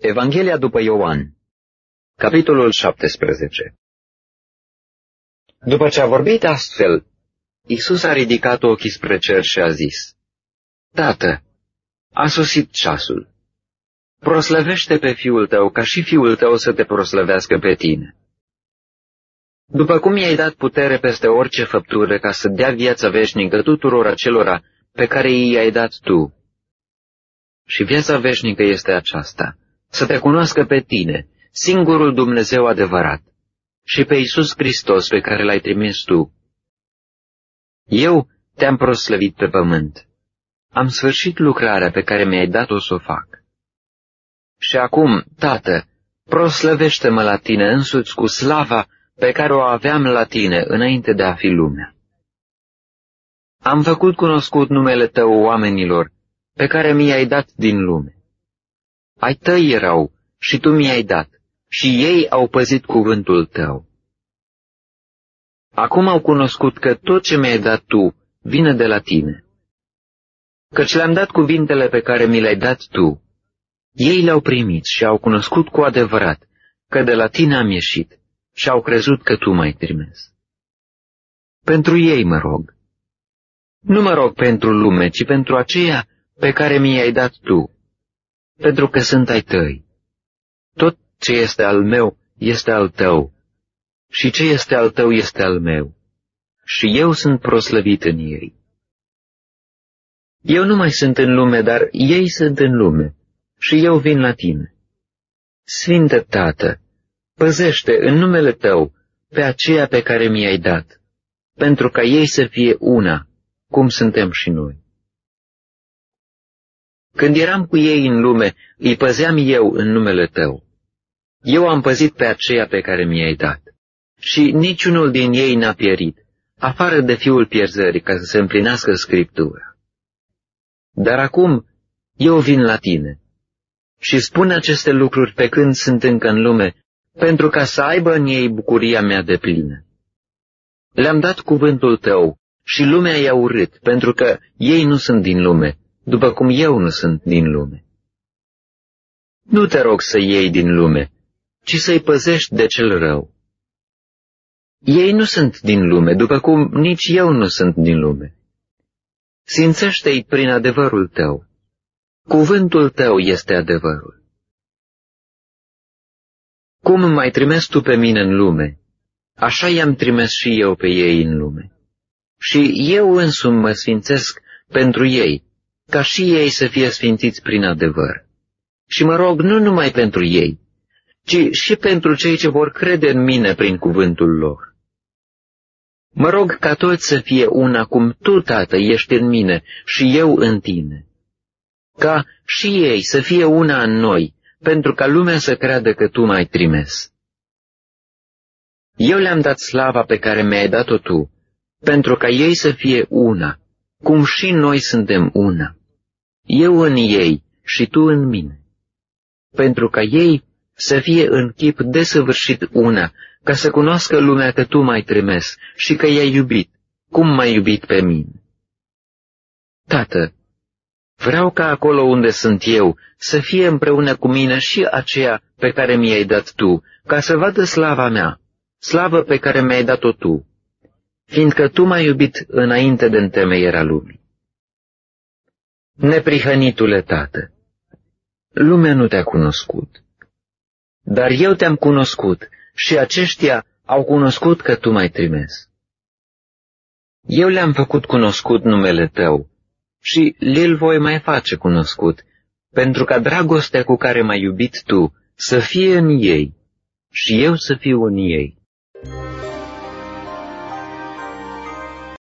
Evanghelia după Ioan, capitolul 17. După ce a vorbit astfel, Iisus a ridicat ochii spre cer și a zis: Tată, a sosit ceasul. Proslăvește pe Fiul tău, ca și Fiul tău să te proslăvească pe tine. După cum i-ai dat putere peste orice făptură ca să dea viața veșnică tuturor acelora pe care i-ai dat tu. Și viața veșnică este aceasta, să te cunoască pe tine, singurul Dumnezeu adevărat, și pe Iisus Hristos pe care l-ai trimis tu. Eu te-am proslăvit pe pământ. Am sfârșit lucrarea pe care mi-ai dat-o să o fac. Și acum, Tată, proslăvește-mă la tine însuți cu slava pe care o aveam la tine înainte de a fi lumea. Am făcut cunoscut numele tău oamenilor pe care mi-ai dat din lume. Ai tăi erau și tu mi-ai dat și ei au păzit cuvântul tău. Acum au cunoscut că tot ce mi-ai dat tu vine de la tine. Căci le-am dat cuvintele pe care mi le-ai dat tu. Ei le-au primit și au cunoscut cu adevărat că de la tine am ieșit și au crezut că tu m-ai trimis. Pentru ei mă rog. Nu mă rog pentru lume, ci pentru aceea pe care mi-ai dat tu, pentru că sunt ai tăi. Tot ce este al meu este al tău și ce este al tău este al meu și eu sunt proslăvit în ei. Eu nu mai sunt în lume, dar ei sunt în lume și eu vin la tine. Sfinte Tată, păzește în numele tău pe aceea pe care mi-ai dat, pentru ca ei să fie una, cum suntem și noi. Când eram cu ei în lume, îi păzeam eu în numele tău. Eu am păzit pe aceea pe care mi-ai dat. Și niciunul din ei n-a pierit, afară de fiul pierzării, ca să se împlinească Scriptura. Dar acum eu vin la tine și spun aceste lucruri pe când sunt încă în lume, pentru ca să aibă în ei bucuria mea deplină. Le-am dat cuvântul tău și lumea i-a urât, pentru că ei nu sunt din lume, după cum eu nu sunt din lume. Nu te rog să iei din lume, ci să-i păzești de cel rău. Ei nu sunt din lume, după cum nici eu nu sunt din lume. Sfințește-i prin adevărul tău. Cuvântul tău este adevărul. Cum m-ai trimis tu pe mine în lume, așa i-am trimis și eu pe ei în lume. Și eu însumi mă sfințesc pentru ei, ca și ei să fie sfințiți prin adevăr. Și mă rog nu numai pentru ei, ci și pentru cei ce vor crede în mine prin cuvântul lor. Mă rog ca toți să fie una cum tu, Tată, ești în mine și eu în tine. Ca și ei să fie una în noi, pentru ca lumea să creadă că tu m-ai trimis. Eu le-am dat slava pe care mi-ai dat-o tu, pentru ca ei să fie una, cum și noi suntem una. Eu în ei și tu în mine. Pentru ca ei să fie în chip desăvârșit una, ca să cunoască lumea că tu m-ai trimis și că i-ai iubit, cum m-ai iubit pe mine. Tată, vreau ca acolo unde sunt eu să fie împreună cu mine și aceea pe care mi-ai dat tu, ca să vadă slava mea, slavă pe care mi-ai dat-o tu, fiindcă tu m-ai iubit înainte de întemeierea lumii. Neprihănitule Tată, lumea nu te-a cunoscut, dar eu te-am cunoscut și aceștia au cunoscut că tu m-ai trimis. Eu le-am făcut cunoscut numele tău și le-l voi mai face cunoscut, pentru ca dragostea cu care m-ai iubit tu să fie în ei și eu să fiu în ei.